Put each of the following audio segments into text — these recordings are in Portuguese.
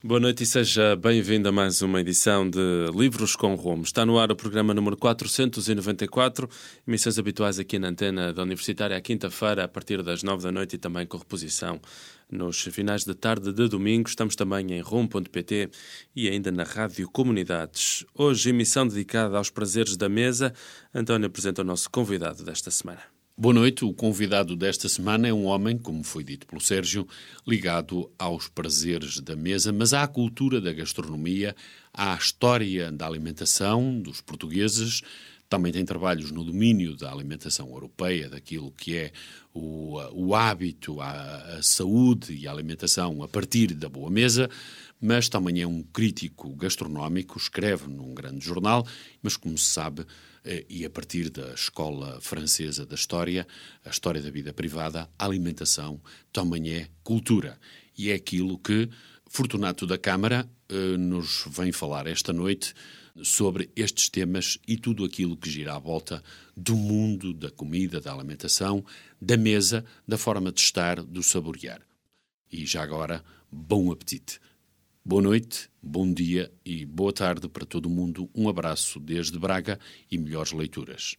Boa noite e seja bem-vindo a mais uma edição de Livros com Rumo. Está no ar o programa número 494, emissões habituais aqui na antena da Universitária à quinta-feira, a partir das 9 da noite e também com reposição nos finais de tarde de domingo. Estamos também em rumo.pt e ainda na Rádio Comunidades. Hoje, emissão dedicada aos prazeres da mesa. António apresenta o nosso convidado desta semana. Boa noite. O convidado desta semana é um homem, como foi dito pelo Sérgio, ligado aos prazeres da mesa, mas à cultura da gastronomia, à história da alimentação dos portugueses. Também tem trabalhos no domínio da alimentação europeia, daquilo que é o hábito, a saúde e a alimentação a partir da boa mesa, mas também é um crítico gastronómico, escreve num grande jornal, mas como se sabe, e a partir da escola francesa da história, a história da vida privada, a alimentação também é cultura. E é aquilo que Fortunato da Câmara nos vem falar esta noite sobre estes temas e tudo aquilo que gira à volta do mundo da comida, da alimentação, da mesa, da forma de estar, do saborear. E já agora, bom apetite! Boa noite, bom dia e boa tarde para todo o mundo. Um abraço desde Braga e melhores leituras.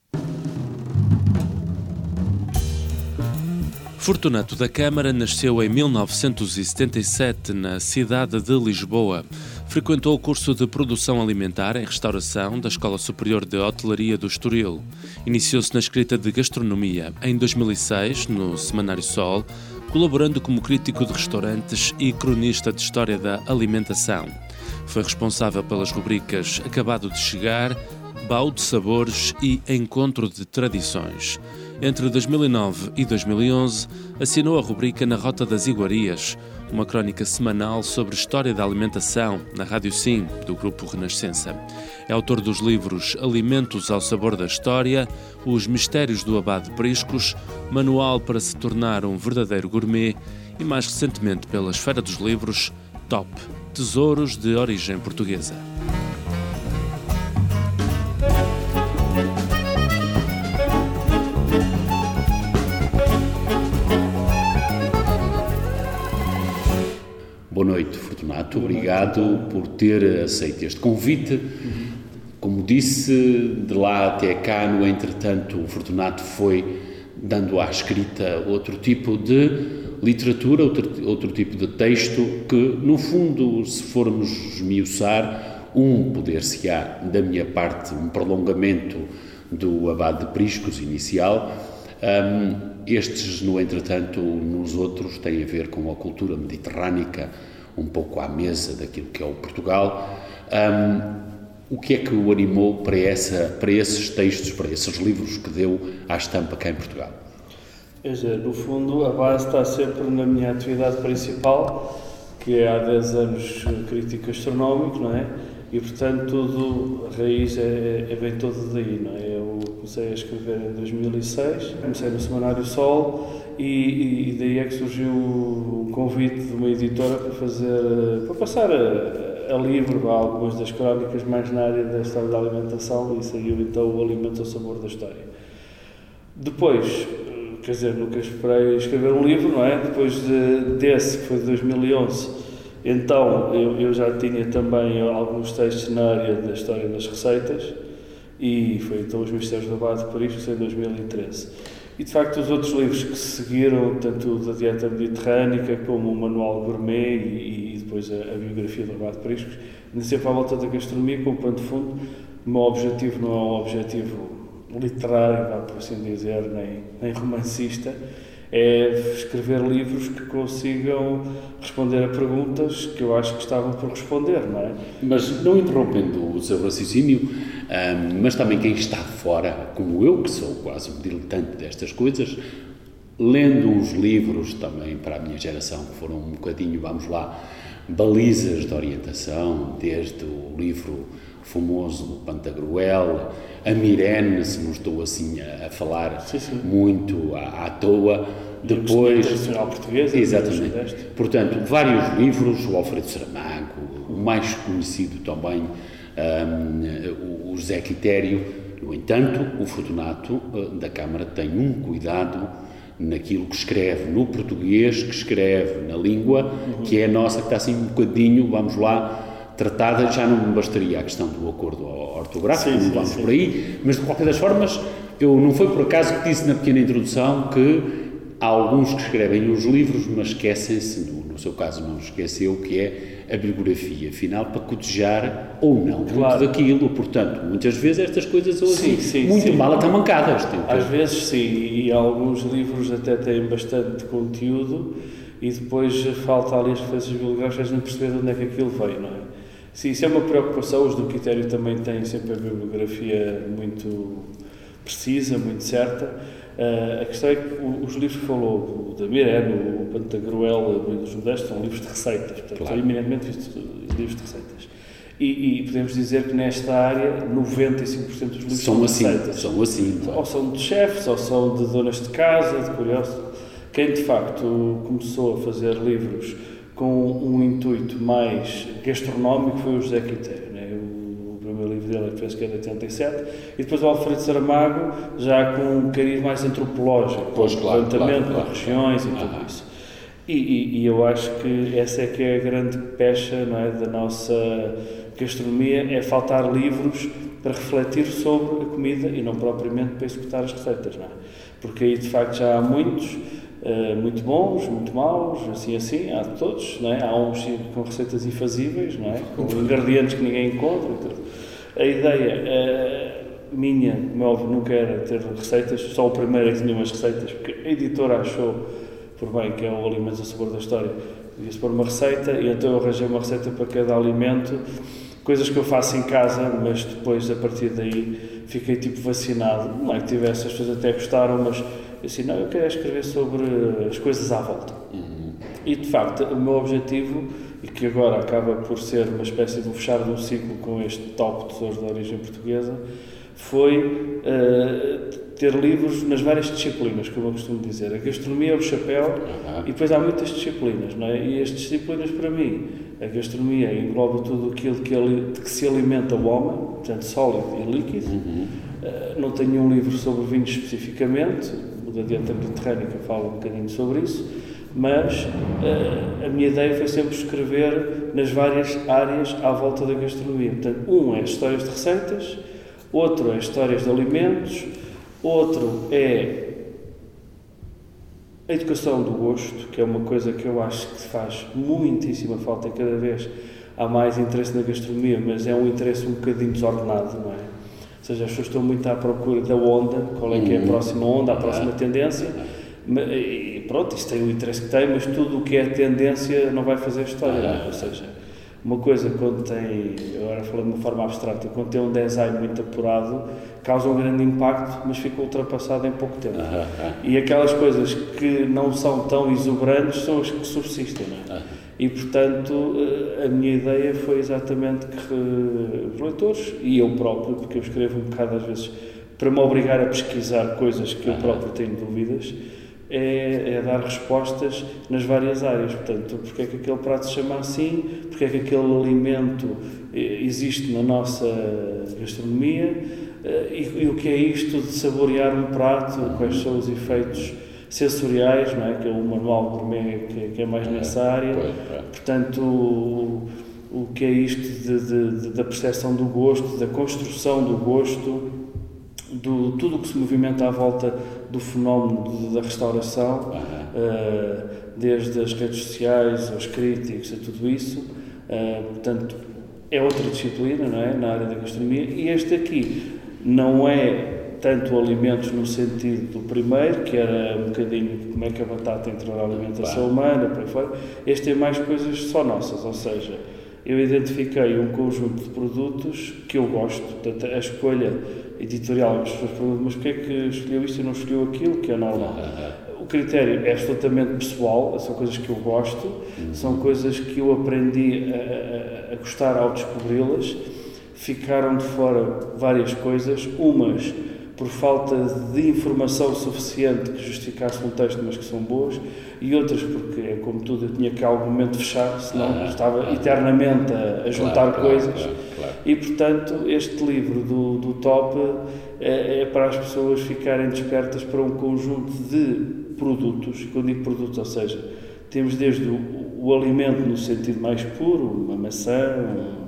Fortunato da Câmara nasceu em 1977 na cidade de Lisboa. Frequentou o curso de Produção Alimentar em Restauração da Escola Superior de Hotelaria do Estoril. Iniciou-se na escrita de gastronomia em 2006, no Semanário Sol, colaborando como crítico de restaurantes e cronista de história da alimentação. Foi responsável pelas rubricas Acabado de Chegar, Baú de Sabores e Encontro de Tradições. Entre 2009 e 2011, assinou a rubrica Na Rota das Iguarias, uma crónica semanal sobre história da alimentação na Rádio Sim, do Grupo Renascença. É autor dos livros Alimentos ao Sabor da História, Os Mistérios do Abade de Priscos, Manual para se tornar um verdadeiro gourmet e, mais recentemente, pela Esfera dos Livros, Top, Tesouros de Origem Portuguesa. Boa noite, Fortunato. Obrigado por ter aceito este convite. Como disse, de lá até cá, no entretanto, o Fortunato foi dando à escrita outro tipo de literatura, outro tipo de texto que, no fundo, se formos esmiuçar, poder-se-á, da minha parte, um prolongamento do Abade de Priscos inicial. Estes, no entretanto, nos outros, têm a ver com a cultura mediterrânica, um pouco à mesa daquilo que é o Portugal. O que é que o animou para esses textos, para esses livros que deu à estampa cá em Portugal? No fundo, a base está sempre na minha atividade principal, que é há 10 anos crítico gastronómico, não é? E, portanto, a raiz vem toda daí, não é? Eu comecei a escrever em 2006, comecei no Semanário Sol e daí é que surgiu um convite de uma editora para passar a livro algumas das crónicas mais na área da história da alimentação, e saiu então o Alimento ao Sabor da História. Depois, quer dizer, nunca esperei escrever um livro, não é? Depois desse, que foi de 2011, então eu já tinha também alguns textos na área da história das receitas, e foi então Os Mistérios do Abade de Priscos em 2013. E de facto os outros livros que se seguiram, tanto da dieta mediterrânica como o Manual Gourmet e depois a biografia do Abade de Priscos, ainda sempre à volta da gastronomia, com pano de fundo. O meu objetivo não é um objetivo literário, por assim dizer, nem romancista, é escrever livros que consigam responder a perguntas que eu acho que estavam por responder, não é? Mas não interrompendo o seu raciocínio, mas também quem está fora, como eu, que sou quase um diletante destas coisas, lendo uns livros também para a minha geração, que foram um bocadinho, vamos lá, balizas de orientação, desde o livro famoso do Pantagruel, a Mirene, se não estou assim a falar muito à toa, depois... Tradicional portuguesa. Exatamente. Portanto, vários livros, o Alfredo Saramago, o mais conhecido também, o José Quitério. No entanto, o Fortunato da Câmara tem um cuidado naquilo que escreve, no português que escreve, na língua que é a nossa, que está assim um bocadinho, vamos lá, tratada. Já não me bastaria a questão do acordo ortográfico, não vamos por aí, mas de qualquer das formas, eu não foi por acaso que disse na pequena introdução que há alguns que escrevem os livros, mas esquecem-se, no seu caso não esqueceu, que é a bibliografia final para cotejar ou não muito daquilo. Portanto, muitas vezes estas coisas são assim, muito mal atamancadas. Às vezes sim, e alguns livros até têm bastante conteúdo e depois falta ali as referências bibliográficas não perceber de onde é que aquilo veio, não é? Sim, isso é uma preocupação. Os do Quitério também têm sempre a bibliografia muito precisa, muito certa. A questão é que os livros que falou, o da Mirena, o Pantagruel, o Brilho dos Modestos, são livros de receitas, portanto, são eminentemente livros de receitas. E podemos dizer que nesta área 95% dos livros são receitas. São assim. Ou são de chefes, ou são de donas de casa, de curiosos. Quem de facto começou a fazer livros com um intuito mais gastronómico foi o José Quitério, né? O primeiro livro dele, penso que é de 87, e depois o Alfredo Saramago, já com um cariz mais antropológico, com levantamento das regiões e tudo isso. E eu acho que essa é que é a grande pecha, não é, da nossa gastronomia, é faltar livros para refletir sobre a comida e não propriamente para executar as receitas, não é? Porque aí de facto já há muitos, muito bons, muito maus, assim, há de todos, não é? Há uns com receitas infazíveis, não é? Com ingredientes que ninguém encontra e tudo. A ideia minha, como é óbvio, nunca era ter receitas, só o primeiro é que tinha umas receitas, porque a editora achou, por bem, que é o Alimentos a Sabor da História, devia-se pôr uma receita, e então eu arranjei uma receita para cada alimento, coisas que eu faço em casa, mas depois, a partir daí, fiquei tipo vacinado. Não é que tivesse, as pessoas até gostaram, mas assim, não, eu quero escrever sobre as coisas à volta. E, de facto, o meu objetivo, e que agora acaba por ser uma espécie de um fechar de um ciclo com este top Tesouros da Origem Portuguesa, foi ter livros nas várias disciplinas, como eu costumo dizer. A gastronomia é o chapéu, e depois há muitas disciplinas, não é? E as disciplinas, para mim, a gastronomia engloba tudo aquilo de que se alimenta o homem, portanto, sólido e líquido. Não tenho nenhum livro sobre vinhos especificamente, o da dieta mediterrânica fala um bocadinho sobre isso, mas a minha ideia foi sempre escrever nas várias áreas à volta da gastronomia. Portanto, um é histórias de receitas, outro é histórias de alimentos, outro é a educação do gosto, que é uma coisa que eu acho que faz muitíssima falta e cada vez há mais interesse na gastronomia, mas é um interesse um bocadinho desordenado, não é? Ou seja, as pessoas estão muito à procura da onda, qual é que é a próxima onda, a próxima tendência, e pronto, isso tem o interesse que tem, mas tudo o que é tendência não vai fazer história, não é? Ou seja, uma coisa quando tem, agora falando de uma forma abstrata, quando tem um design muito apurado, causa um grande impacto, mas fica ultrapassado em pouco tempo. E aquelas coisas que não são tão exuberantes são as que subsistem, não é? E, portanto, a minha ideia foi exatamente que os leitores, e eu próprio, porque eu escrevo um bocado às vezes para me obrigar a pesquisar coisas que eu próprio tenho dúvidas, é dar respostas nas várias áreas. Portanto, porque é que aquele prato se chama assim, porque é que aquele alimento existe na nossa gastronomia, e o que é isto de saborear um prato, quais são os efeitos sensoriais, não é? Que é o manual gourmet que é mais nessa área. Portanto, o que é isto da percepção do gosto, da construção do gosto, tudo o que se movimenta à volta do fenómeno da restauração, desde as redes sociais aos críticos a tudo isso. Portanto, é outra disciplina, não é? Na área da gastronomia, e este aqui não é tanto alimentos no sentido do primeiro, que era um bocadinho como é que a batata entrou na alimentação humana, por aí fora. Este é mais coisas só nossas, ou seja, eu identifiquei um conjunto de produtos que eu gosto, portanto, a escolha editorial das pessoas perguntam, mas porque é que escolheu isto e não escolheu aquilo, que é normal. O critério é absolutamente pessoal, são coisas que eu gosto, são coisas que eu aprendi a gostar ao descobri-las. Ficaram de fora várias coisas, umas por falta de informação suficiente que justificasse um texto, mas que são boas, e outras porque, como tudo, eu tinha que a algum momento fechar, senão estava eternamente a juntar coisas. E, portanto, este livro do Top é para as pessoas ficarem despertas para um conjunto de produtos, e quando digo produtos, ou seja, temos desde o alimento no sentido mais puro, uma maçã,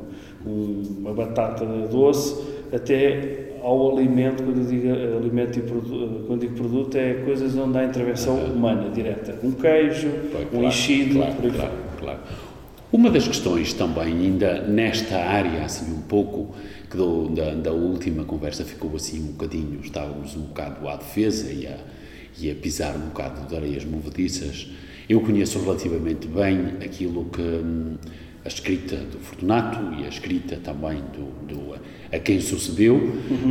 uma batata doce, até ao alimento, quando eu digo alimento quando digo produto, é coisas onde há intervenção humana direta. Um queijo, enchido, por aí fora. Claro. Uma das questões também, ainda nesta área, assim um pouco, que da última conversa ficou assim um bocadinho, estávamos um bocado à defesa e a pisar um bocado de areias movediças. Eu conheço relativamente bem aquilo que a escrita do Fortunato e a escrita também a quem sucedeu,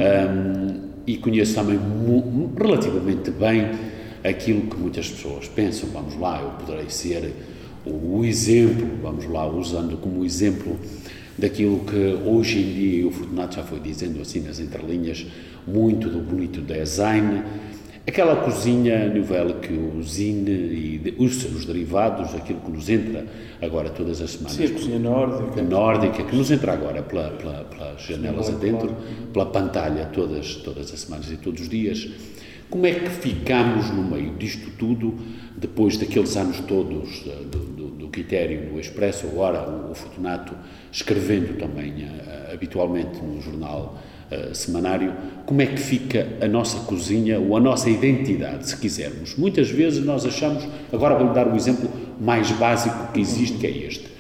e conheço também relativamente bem aquilo que muitas pessoas pensam. Vamos lá, eu poderei ser o exemplo, vamos lá, usando como exemplo daquilo que hoje em dia, e o Fortunato já foi dizendo assim nas entrelinhas, muito do bonito design, aquela cozinha nouvelle cuisine e os seus derivados, aquilo que nos entra agora todas as semanas. Sim, a cozinha nórdica. A nórdica, que nos entra agora pelas janelas adentro, pela pantalha, todas as semanas e todos os dias. Como é que ficamos no meio disto tudo, depois daqueles anos todos do critério no Expresso, agora o Fortunato escrevendo também habitualmente no jornal semanário, como é que fica a nossa cozinha ou a nossa identidade, se quisermos? Muitas vezes nós achamos, agora vou-lhe dar o exemplo mais básico que existe, que é este.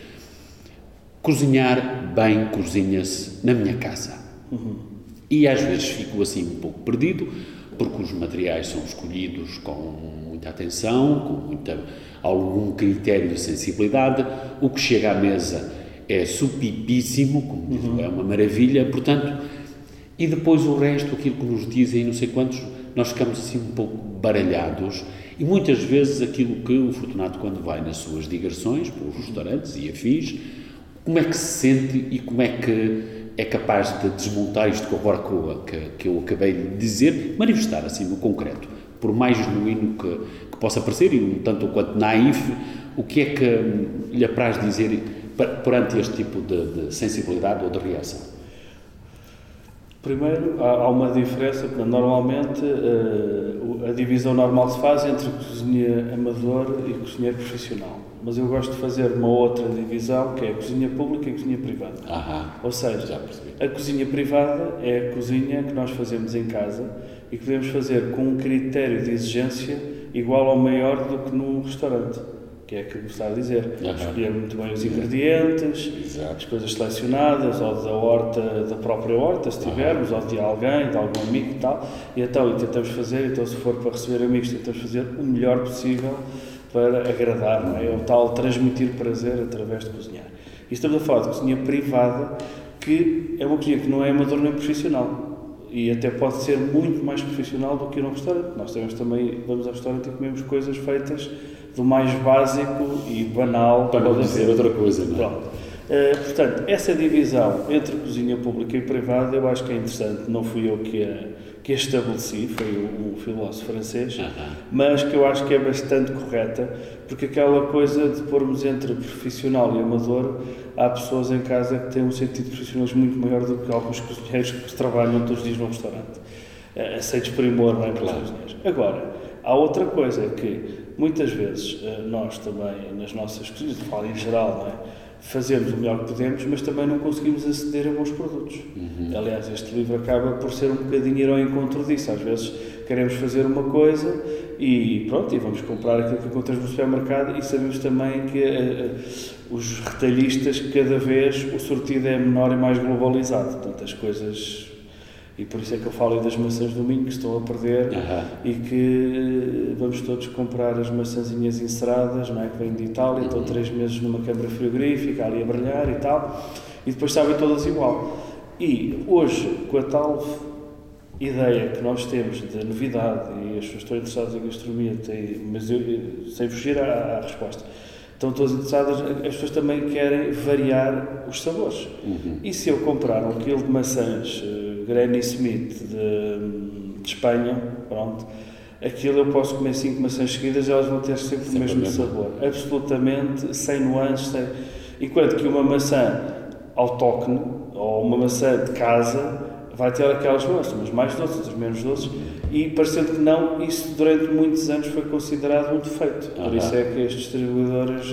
Cozinhar bem, cozinha-se na minha casa. E às vezes fico assim um pouco perdido, porque os materiais são escolhidos com muita atenção, com algum critério de sensibilidade, o que chega à mesa é supipíssimo, como digo, é uma maravilha, portanto, e depois o resto, aquilo que nos dizem, não sei quantos, nós ficamos assim um pouco baralhados, e muitas vezes aquilo que o Fortunato, quando vai nas suas digressões, pelos restaurantes e afins, como é que se sente e como é que é capaz de desmontar isto que eu acabei de dizer, manifestar assim no concreto, por mais genuíno que possa parecer, e um tanto quanto naif, o que é que lhe apraz dizer perante este tipo de sensibilidade ou de reação? Primeiro, há uma diferença, porque normalmente a divisão normal se faz entre cozinha amador e cozinheiro profissional. Mas eu gosto de fazer uma outra divisão, que é a cozinha pública e a cozinha privada. Ou seja, a cozinha privada é a cozinha que nós fazemos em casa e que podemos fazer com um critério de exigência igual ou maior do que num restaurante, que é aquilo que está a dizer. Escolher muito bem os ingredientes, as coisas selecionadas, ou da horta, da própria horta, se tivermos, ou de alguém, de algum amigo e tal. E então, tentamos fazer, se for para receber amigos, tentamos fazer o melhor possível para agradar, não é? O tal transmitir prazer através de cozinhar. E estamos a falar de cozinha privada, que é uma cozinha que não é amador nem profissional. E até pode ser muito mais profissional do que ir a um restaurante. Nós também vamos ao restaurante e comemos coisas feitas do mais básico e banal. Para não dizer outra coisa, não é? Pronto. Portanto, essa divisão entre cozinha pública e privada eu acho que é interessante. Não fui eu que a estabeleci, foi um filósofo francês, mas que eu acho que é bastante correta, porque aquela coisa de pormos entre profissional e amador, há pessoas em casa que têm um sentido de profissionalismo muito maior do que alguns cozinheiros que trabalham todos os dias num restaurante. Aceitos primor, não é? Claro. Agora, há outra coisa, é que muitas vezes nós também, nas nossas cozinhas, de forma em geral, não é? Fazemos o melhor que podemos, mas também não conseguimos aceder a bons produtos. Aliás, este livro acaba por ser um bocadinho ir ao encontro disso. Às vezes queremos fazer uma coisa e pronto, e vamos comprar aquilo que encontramos no supermercado, e sabemos também que os retalhistas, cada vez o sortido é menor e mais globalizado. Portanto, as coisas... E por isso é que eu falo das maçãs do Minho, que estão a perder, e que vamos todos comprar as maçãzinhas enceradas, não é? Que vêm de Itália, estão 3 meses numa câmara frigorífica, ali a brilhar e tal, e depois sabem todas igual. E hoje, com a tal ideia que nós temos de novidade, e as pessoas estão interessadas em gastronomia, mas eu, sem fugir à resposta, estão todas interessadas, as pessoas também querem variar os sabores. E se eu comprar 1 quilo de maçãs Granny Smith de Espanha, pronto, aquilo eu posso comer 5 maçãs seguidas e elas vão ter sempre o mesmo sabor, absolutamente, sem nuances, enquanto que uma maçã autóctone ou uma maçã de casa vai ter aquelas nuances, umas mais doces, outras menos doces, e parecendo que não, isso durante muitos anos foi considerado um defeito. Por isso é que as distribuidoras,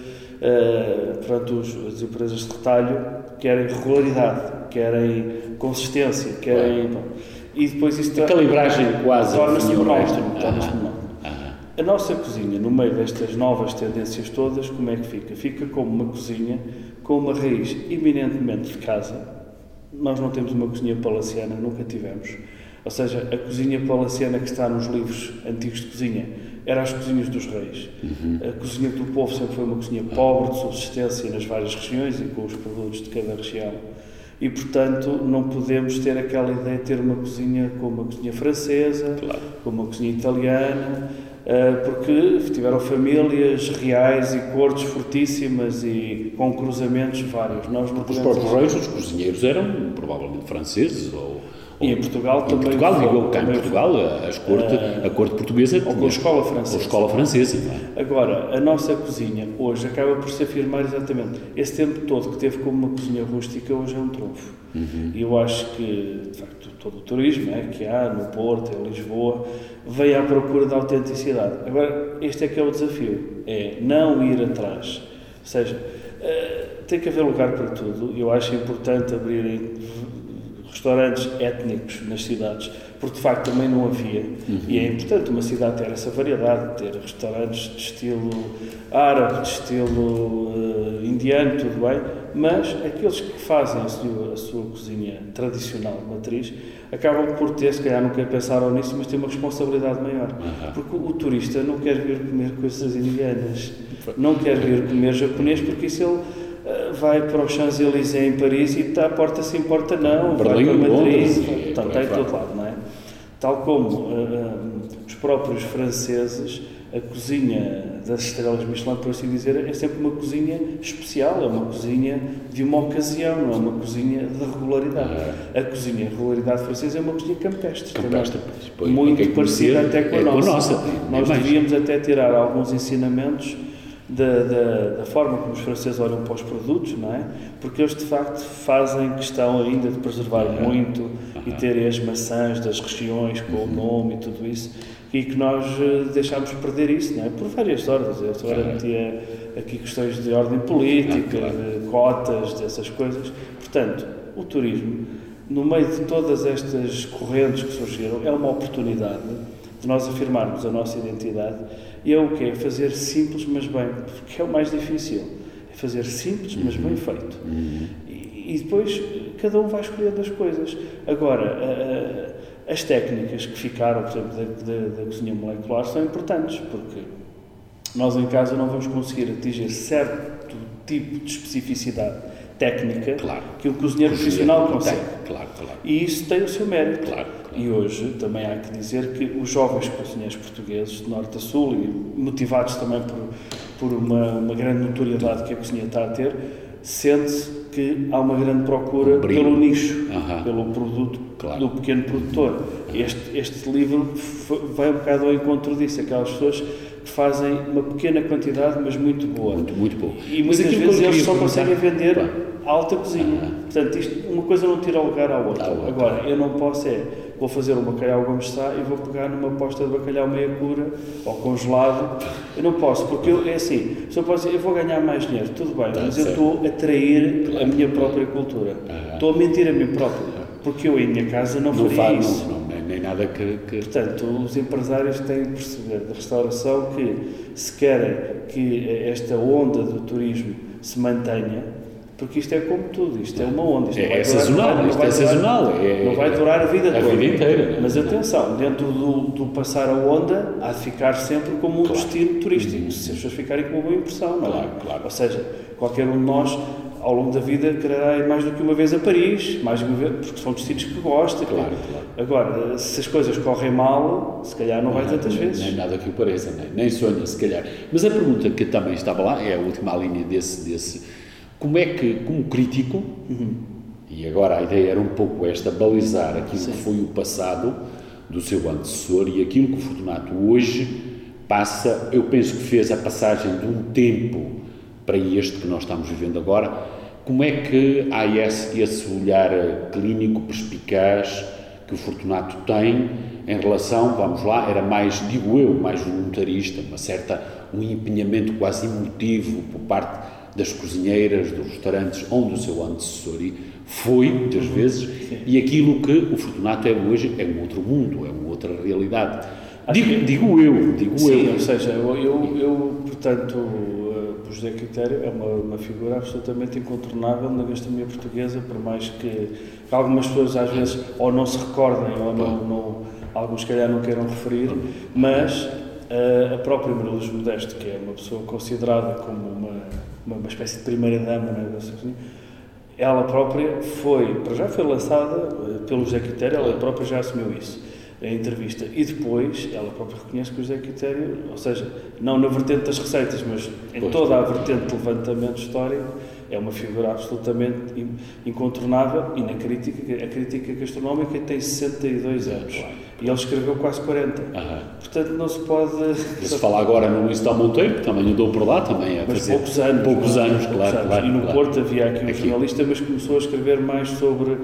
as empresas de retalho, querem regularidade, querem consistência, querem... E depois isso... A calibragem quase torna-se monótono. A nossa cozinha, no meio destas novas tendências todas, como é que fica? Fica como uma cozinha com uma raiz eminentemente de casa. Nós não temos uma cozinha palaciana, nunca tivemos. Ou seja, a cozinha palaciana que está nos livros antigos de cozinha era as cozinhas dos reis. A cozinha do povo sempre foi uma cozinha pobre, de subsistência nas várias regiões e com os produtos de cada região. E, portanto, não podemos ter aquela ideia de ter uma cozinha como uma cozinha francesa, como uma cozinha italiana, porque tiveram famílias reais e cortes fortíssimas e com cruzamentos vários. Nós não os próprios reis, os cozinheiros eram provavelmente franceses e em Portugal também. Em Portugal, digo cá em Portugal, a corte portuguesa ou com a escola francesa. Com a escola francesa, não é? Agora, a nossa cozinha hoje acaba por se afirmar exatamente. Esse tempo todo que teve como uma cozinha rústica, hoje é um trunfo. E eu acho que, de facto, todo o turismo que há no Porto, em Lisboa, vem à procura da autenticidade. Agora, este é que é o desafio, é não ir atrás. Ou seja, tem que haver lugar para tudo. Eu acho importante abrirem restaurantes étnicos nas cidades, porque de facto também não havia. E é importante uma cidade ter essa variedade, ter restaurantes de estilo árabe, de estilo indiano, tudo bem, mas aqueles que fazem a sua cozinha tradicional, matriz, acabam por ter, se calhar nunca pensaram nisso, mas têm uma responsabilidade maior. Porque o turista não quer vir comer coisas indianas, não quer vir comer japonês, porque isso ele vai para os Champs-Élysées em Paris e está a porta sim, porta não, Berlim, vai para Madrid, está em todo lado, não é? Tal como os próprios franceses, a cozinha das estrelas Michelin, por assim dizer, é sempre uma cozinha especial, é uma cozinha de uma ocasião, não é uma cozinha de regularidade. A cozinha de regularidade francesa é uma cozinha campestre também, muito parecida até com a nossa. Nós devíamos até tirar alguns ensinamentos da forma como os franceses olham para os produtos, não é? Porque eles de facto fazem questão ainda de preservar muito e terem as maçãs das regiões com o nome e tudo isso, e que nós deixámos perder isso, não é? Por várias ordens. Eu agora metia aqui questões de ordem política, de cotas, dessas coisas. Portanto, o turismo, no meio de todas estas correntes que surgiram, é uma oportunidade de nós afirmarmos a nossa identidade. E é o quê? Fazer simples, mas bem, porque é o mais difícil. É fazer simples, mas bem feito. E depois, cada um vai escolhendo as coisas. Agora, as técnicas que ficaram, por exemplo, da cozinha molecular são importantes, porque nós em casa não vamos conseguir atingir certo tipo de especificidade técnica que o cozinheiro profissional consegue. E isso tem o seu mérito. E hoje também há que dizer que os jovens cozinheiros portugueses, de norte a sul, e motivados também por uma grande notoriedade que a cozinha está a ter, sente-se que há uma grande procura pelo nicho, pelo produto do pequeno produtor. Este livro vai um bocado ao encontro disso, aquelas pessoas que fazem uma pequena quantidade, mas muito boa. Muito boa. E muitas vezes eles só conseguem vender a alta cozinha. Portanto, uma coisa não tira o lugar à outra. Agora, eu não posso vou fazer um bacalhau Gomes Sá e vou pegar numa posta de bacalhau meia cura ou congelado. Eu não posso, porque se eu posso dizer, eu vou ganhar mais dinheiro, tudo bem, mas eu estou a trair a minha própria cultura. Estou a mentir a mim próprio, porque eu em minha casa não faria isso. Nem nada que... Portanto, os empresários têm de perceber da restauração que, se querem que esta onda do turismo se mantenha, porque isto é como tudo, isto é uma onda. É sazonal. Não vai durar a vida toda. A vida inteira. Mas atenção, dentro do passar a onda, há de ficar sempre como um destino turístico, se as pessoas ficarem com uma boa impressão, não é? Ou seja, qualquer um de nós, ao longo da vida, quererá ir mais do que uma vez a Paris, mais de uma vez, porque são destinos que gosta. Agora, se as coisas correm mal, se calhar não vai tantas vezes. Nem nada que o pareça, nem sonha, se calhar. Mas a pergunta que também estava lá, é a última linha desse como é que, como crítico, e agora a ideia era um pouco esta, balizar aquilo que foi o passado do seu antecessor e aquilo que o Fortunato hoje passa, eu penso que fez a passagem de um tempo para este que nós estamos vivendo agora, Como é que há esse olhar clínico perspicaz que o Fortunato tem em relação, vamos lá, era mais, digo eu, mais voluntarista, um empenhamento quase emotivo por parte das cozinheiras, dos restaurantes onde o seu antecessor foi, muitas vezes, e aquilo que o Fortunato é hoje é um outro mundo, é uma outra realidade. Digo eu. Sim, ou seja, eu portanto, o José Quitério é uma figura absolutamente incontornável na gastronomia portuguesa, por mais que algumas pessoas às vezes ou não se recordem ou não alguns se calhar não queiram referir, mas a própria Maria Luz Modesto, que é uma pessoa considerada como uma espécie de primeira-dama, né, ela própria foi lançada pelo José Quitério, ela própria já assumiu isso. A entrevista, e depois ela própria reconhece que o José Quitério, ou seja, não na vertente das receitas, mas em toda a vertente de levantamento histórico, é uma figura absolutamente incontornável, e a crítica gastronómica tem 62 anos, e ele escreveu quase 40, portanto não se pode... Se fala agora no Luís Dal Monteiro, que também andou por lá, também a fazer... Poucos anos, claro. E no Porto havia aqui um jornalista, mas começou a escrever mais sobre...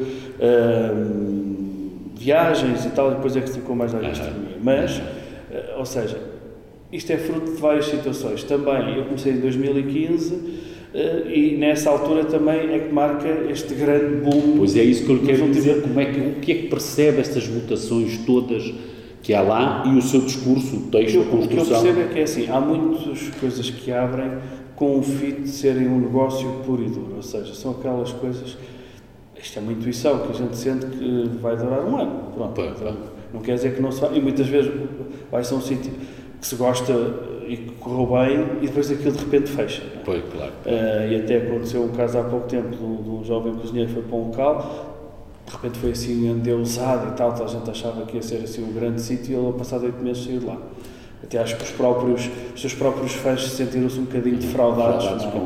viagens e tal, e depois é que se ficou mais na gastronomia. Mas, ou seja, isto é fruto de várias situações. Também, eu comecei em 2015 e nessa altura também é que marca este grande boom. Pois é isso que eu lhe quero dizer, o que é que percebe estas mutações todas que há lá e o seu discurso, o texto, a construção? O que eu percebo é que é assim, há muitas coisas que abrem com o fito de serem um negócio puro e duro, ou seja, são aquelas coisas... Isto é uma intuição que a gente sente que vai durar um ano. Pronto. Não quer dizer que não se vai. E muitas vezes vai-se a um sítio que se gosta e que correu bem e depois aquilo de repente fecha. Pois, claro. E até aconteceu um caso há pouco tempo de um jovem cozinheiro que foi para um local, de repente foi assim endeusado e tal, a gente achava que ia ser assim um grande sítio e ele, passado 8 meses, saiu de lá. Até acho que os seus próprios fãs sentiram-se um bocadinho defraudados.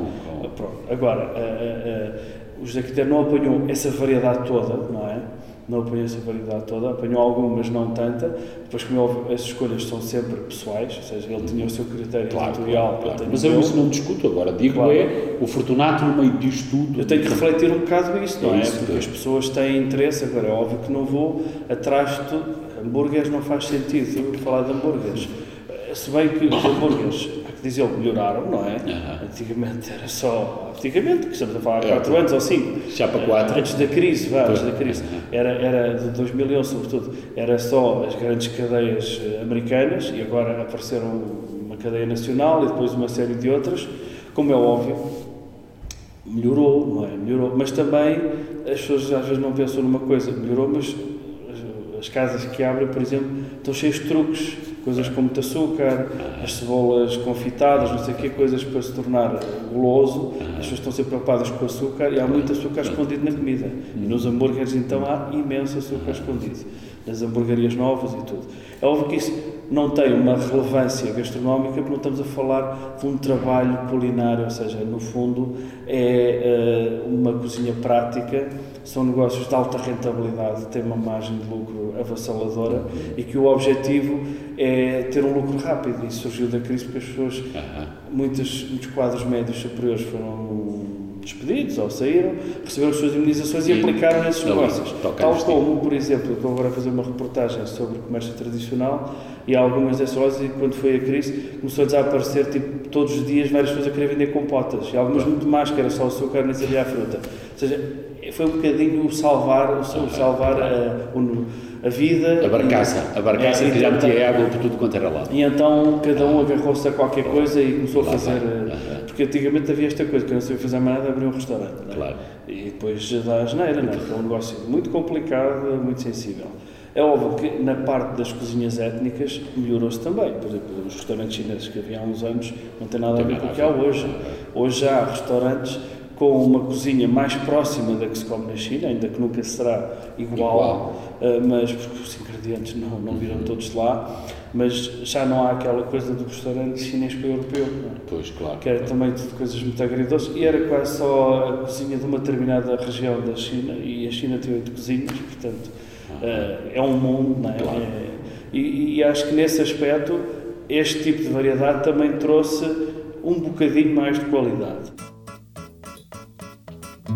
Agora, o José Quitério não apanhou essa variedade toda, não é? Não apanhou essa variedade toda, apanhou algumas, não tanta. Depois, como as escolhas são sempre pessoais, ou seja, ele tinha o seu critério editorial. Claro. Mas eu isso não discuto agora. Digo o Fortunato no meio disto tudo. Eu tenho que refletir um bocado isso, não é? Porque as pessoas têm interesse. Agora, é óbvio que não vou atrás de tudo. Hambúrgueres não faz sentido falar de hambúrgueres. Se bem que os hambúrgueres, diz ele, melhoraram, não é? Antigamente era só... Antigamente, que estamos a falar há 4 anos ou 5. Já para 4. Antes da crise, Era de 2011, sobretudo. Era só as grandes cadeias americanas e agora apareceram uma cadeia nacional e depois uma série de outras. Como é óbvio, melhorou, não é? Melhorou. Mas também as pessoas às vezes não pensam numa coisa. Melhorou, mas as casas que abrem, por exemplo, estão cheias de truques. Coisas com muito açúcar, as cebolas confitadas, não sei o quê, coisas para se tornar goloso. As pessoas estão sempre preocupadas com o açúcar e há muito açúcar escondido na comida. E nos hambúrgueres, então, há imenso açúcar escondido. Nas hamburguerias novas e tudo. É óbvio que isso não tem uma relevância gastronómica porque não estamos a falar de um trabalho culinário, ou seja, no fundo é uma cozinha prática, são negócios de alta rentabilidade, têm uma margem de lucro avassaladora e que o objetivo é ter um lucro rápido. E surgiu da crise porque as pessoas, muitos quadros médios superiores foram despedidos ou saíram, receberam as suas imunizações e aplicaram nesses negócios. Tal como, por exemplo, eu estou agora a fazer uma reportagem sobre comércio tradicional e algumas dessas lojas, e quando foi a crise, começou a desaparecer, tipo, todos os dias várias pessoas a querer vender compotas, e algumas muito mais, que era só o açúcar, nem sabia a fruta. Ou seja, foi um bocadinho salvar a vida. A barcaça que já metia água por tudo quanto era lado. E então cada um agarrou-se a qualquer coisa e começou a fazer... Porque antigamente havia esta coisa, que eu não sabia fazer mais nada, abrir um restaurante. Não é? Claro. E depois dá a asneira, não é? Porque é um negócio muito complicado, muito sensível. É óbvio que na parte das cozinhas étnicas melhorou-se também. Por exemplo, os restaurantes chineses que havia há uns anos não tem nada a ver com o que há hoje. Hoje há restaurantes com uma cozinha mais próxima da que se come na China, ainda que nunca será igual. Mas porque os ingredientes não viram todos de lá, mas já não há aquela coisa do restaurante chinês para o europeu, não é? Pois, claro. Que era também tudo coisas muito agridoces, e era quase só a cozinha de uma determinada região da China, e a China tem 8 cozinhas, portanto, é um mundo, não é? Claro. E acho que nesse aspecto, este tipo de variedade também trouxe um bocadinho mais de qualidade.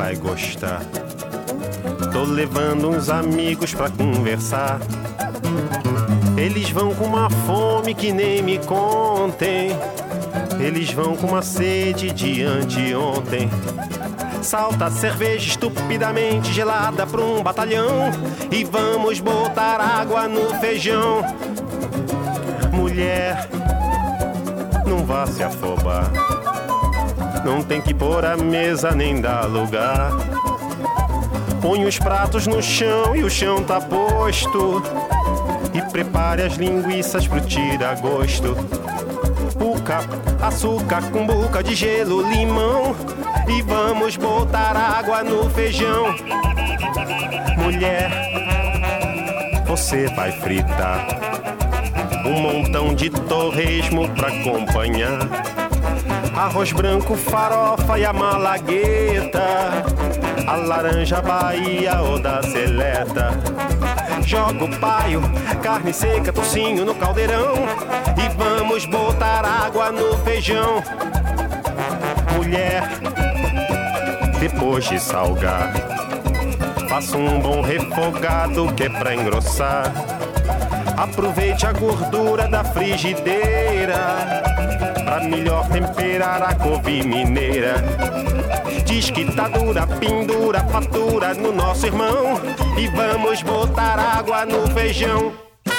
vai gostar. Tô levando uns amigos pra conversar. Eles vão com uma fome que nem me contem. Eles vão com uma sede de anteontem. Salta cerveja estupidamente gelada pra um batalhão. E vamos botar água no feijão. Mulher, não vá se afobar. Não tem que pôr a mesa nem dar lugar. Põe os pratos no chão e o chão tá posto. E prepare as linguiças pro tira-gosto. Puca, açúcar, cumbuca de gelo, limão. E vamos botar água no feijão. Mulher, você vai fritar um montão de torresmo pra acompanhar. Arroz branco, farofa e a malagueta. A laranja Bahia ou da seleta. Joga o paio, carne seca, tocinho no caldeirão. E vamos botar água no feijão. Mulher, depois de salgar, faça um bom refogado que é pra engrossar. Aproveite a gordura da frigideira pra melhor temperar a couve mineira. Diz que tá dura, pendura, fatura no nosso irmão. E vamos botar água no feijão.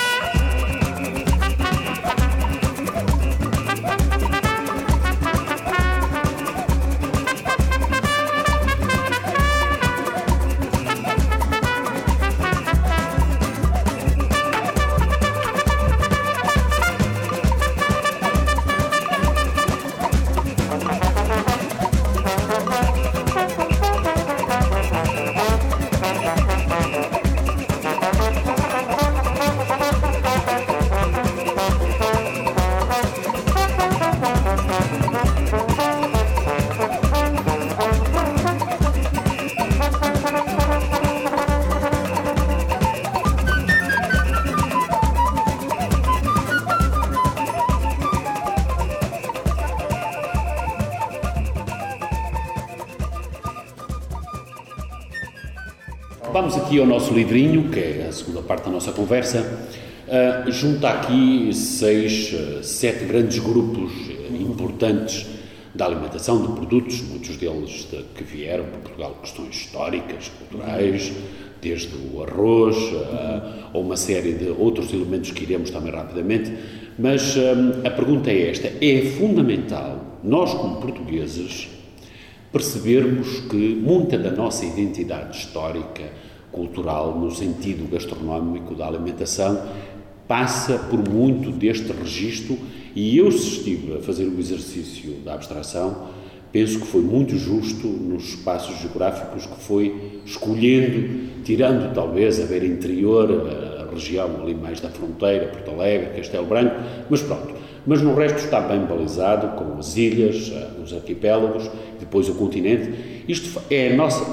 Vamos aqui ao nosso livrinho, que é a segunda parte da nossa conversa. Junta aqui 7 grandes grupos importantes da alimentação, de produtos, muitos deles que vieram para Portugal, questões históricas, culturais, desde o arroz a uma série de outros elementos que iremos também rapidamente. Mas a pergunta é esta: é fundamental nós, como portugueses, percebermos que muita da nossa identidade histórica, cultural, no sentido gastronómico da alimentação, passa por muito deste registro, e eu, se estive a fazer o exercício da abstração, penso que foi muito justo nos espaços geográficos que foi escolhendo, tirando talvez a beira interior, a região ali mais da fronteira, Porto Alegre, Castelo Branco, mas pronto. Mas no resto está bem balizado, com as ilhas, os arquipélagos, depois o continente. Isto é a nossa,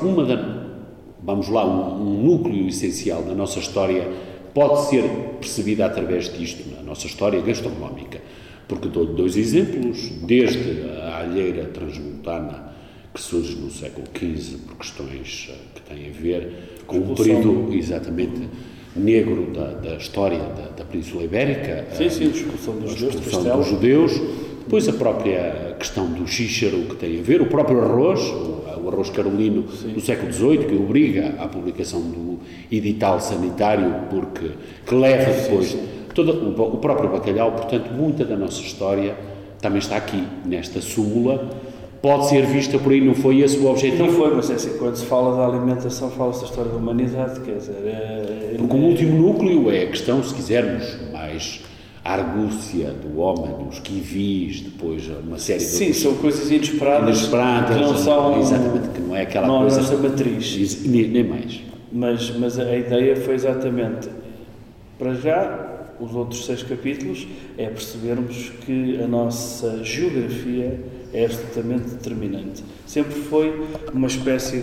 vamos lá, um núcleo essencial da nossa história, pode ser percebida através disto, na nossa história gastronómica. Porque dou 2 exemplos, desde a alheira transmontana, que surge no século XV por questões que têm a ver com um período exatamente negro da história da Península Ibérica. Sim, a expulsão dos judeus, depois a própria questão do xíxaro que tem a ver, o próprio arroz, o arroz carolino do século XVIII, que obriga à publicação do edital sanitário, que leva depois todo o próprio bacalhau. Portanto, muita da nossa história também está aqui, nesta súmula. Pode ser vista por aí, não foi esse o objetivo? Não foi, mas é assim, quando se fala da alimentação, fala-se da história da humanidade, quer dizer... Porque o último núcleo é a questão, se quisermos, mais a argúcia do homem, dos quivis, depois uma série de... Sim, são coisas inesperadas, que não são... Exatamente, que não é aquela coisa... Não é a nossa matriz. Nem mais. Mas a ideia foi exatamente, para já, os outros 6 capítulos, é percebermos que a nossa geografia é absolutamente determinante. Sempre foi uma espécie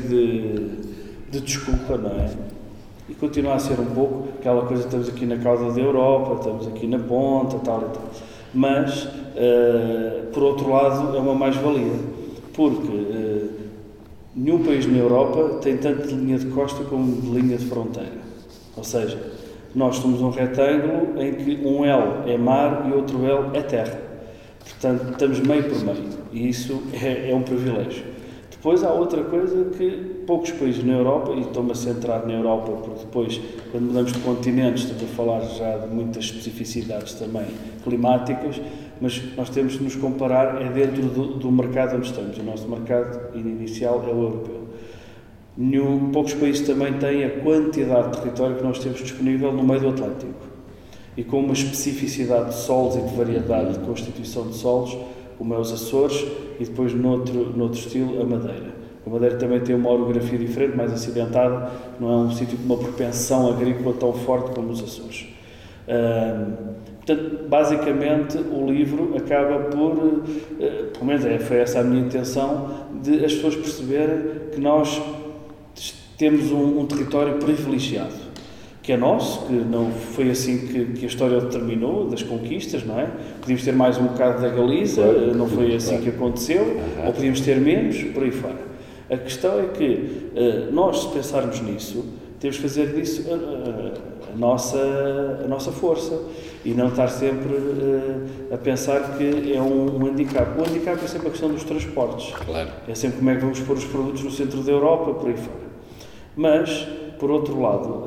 de desculpa, não é? E continua a ser um pouco aquela coisa, estamos aqui na cauda da Europa, estamos aqui na ponta, tal e tal. Mas, por outro lado, é uma mais-valia, porque Nenhum país na Europa tem tanto de linha de costa como de linha de fronteira. Ou seja, nós somos um retângulo em que um L é mar e outro L é terra. Portanto, estamos meio por meio. E isso é um privilégio. Depois há outra coisa que poucos países na Europa, e estou-me a centrar na Europa, porque depois, quando mudamos de continentes, estamos a falar já de muitas especificidades também climáticas, mas nós temos de nos comparar dentro do mercado onde estamos. O nosso mercado inicial é o europeu. Poucos países também têm a quantidade de território que nós temos disponível no meio do Atlântico. E com uma especificidade de solos e de variedade de constituição de solos, como é os Açores, e depois, noutro estilo, a Madeira. A Madeira também tem uma orografia diferente, mais acidentada, não é um sítio com uma propensão agrícola tão forte como os Açores. Portanto, basicamente, o livro acaba por, pelo menos foi essa a minha intenção, de as pessoas perceberem que nós temos um território privilegiado, que é nosso, que não foi assim que a história determinou, das conquistas, não é? Podíamos ter mais um bocado da Galiza, não foi assim que aconteceu, ou podíamos ter menos, por aí fora. A questão é que nós, se pensarmos nisso, temos que fazer disso a nossa força e não estar sempre a pensar que é um handicap. O handicap é sempre a questão dos transportes. Claro. É sempre como é que vamos pôr os produtos no centro da Europa, por aí fora. Mas, por outro lado,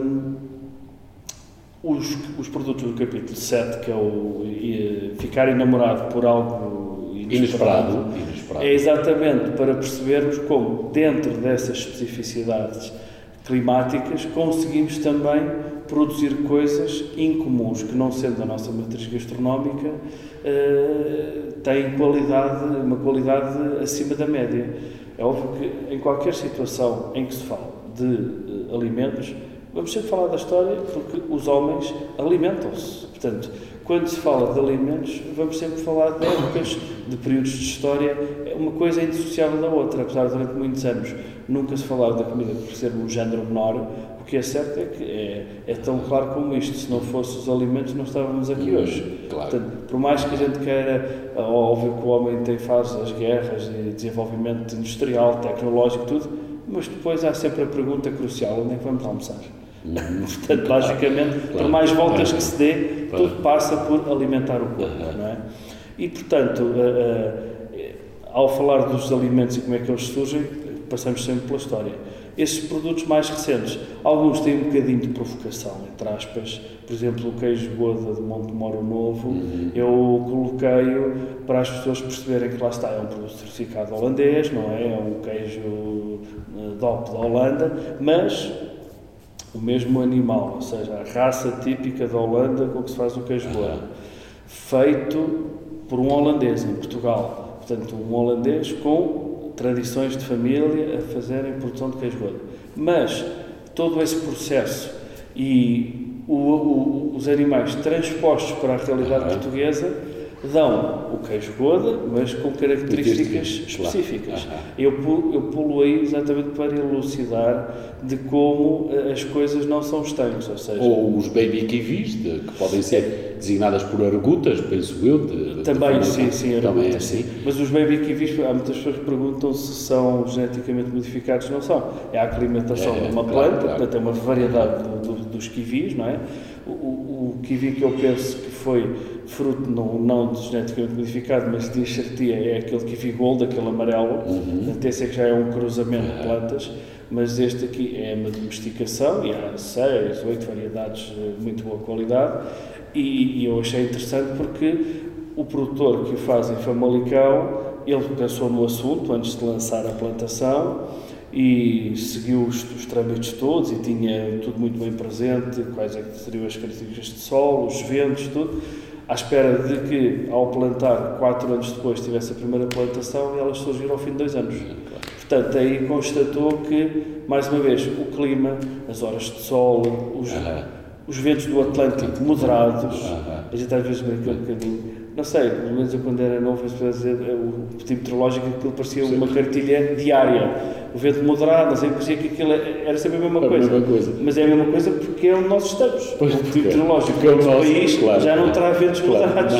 os produtos do capítulo 7, que é o ficar enamorado por algo inesperado, é exatamente para percebermos como, dentro dessas especificidades climáticas, conseguimos também produzir coisas incomuns, que não sendo da nossa matriz gastronómica, têm uma qualidade acima da média. É óbvio que em qualquer situação em que se fala de alimentos, vamos sempre falar da história, porque os homens alimentam-se. Portanto, quando se fala de alimentos, vamos sempre falar de épocas, de períodos de história. Uma coisa é indissociável da outra, apesar de durante muitos anos nunca se falar da comida por ser um género menor. O que é certo é que é tão claro como isto. Se não fossem os alimentos, não estávamos aqui hoje. Claro. Portanto, por mais que a gente queira, óbvio que o homem faz as guerras e desenvolvimento industrial, tecnológico, tudo, mas depois há sempre a pergunta crucial: onde é que vamos almoçar? Portanto, basicamente, por mais voltas que se dê, tudo passa por alimentar o corpo, não é? E, portanto, ao falar dos alimentos e como é que eles surgem, passamos sempre pela história. Estes produtos mais recentes, alguns têm um bocadinho de provocação, entre aspas. Por exemplo, o queijo Gouda de Montemoro Novo, eu coloquei-o para as pessoas perceberem que lá está, é um produto certificado holandês, não é? É um queijo DOP da Holanda, mas o mesmo animal, ou seja, a raça típica da Holanda com que se faz o queijo Gouda, feito por um holandês em Portugal. Portanto, um holandês com tradições de família a fazerem produção de queijo Gouda. Mas todo esse processo e os animais transpostos para a realidade portuguesa dão o queijo Gouda, mas com características específicas. Eu pulo aí exatamente para elucidar de como as coisas não são estanques, ou seja... Ou os baby kiwis, que podem ser designadas por argutas, penso eu. Também, sim, também argutas, sim. Mas os baby kiwis, há muitas pessoas que perguntam se são geneticamente modificados. Não são. É a aclimatação de uma planta, portanto é uma variedade dos kiwis, não é? O kiwi que eu penso que foi fruto não de geneticamente modificado, mas de enxertia, é aquele kiwi gold, aquele amarelo, até sei que já é um cruzamento de plantas, mas este aqui é uma domesticação e há 6, 8 variedades de muito boa qualidade e eu achei interessante porque o produtor que o faz em Famalicão, ele pensou no assunto antes de lançar a plantação e seguiu os trâmites todos e tinha tudo muito bem presente, quais é que seriam as características de solo, os ventos, tudo, à espera de que, ao plantar, 4 anos depois, tivesse a primeira plantação e elas surgiram ao fim de 2 anos. Portanto, aí constatou que, mais uma vez, o clima, as horas de sol, os ventos do Atlântico moderados, a gente às vezes brinca um bocadinho. Não sei, pelo menos eu quando era novo, o tipo meteorológico, aquilo parecia uma cartilha diária. O vento moderado, não sei, parecia que aquilo era sempre a mesma coisa. Mas é a mesma coisa porque é onde nós estamos. O tipo meteorológico do nosso país já não terá ventos moderados.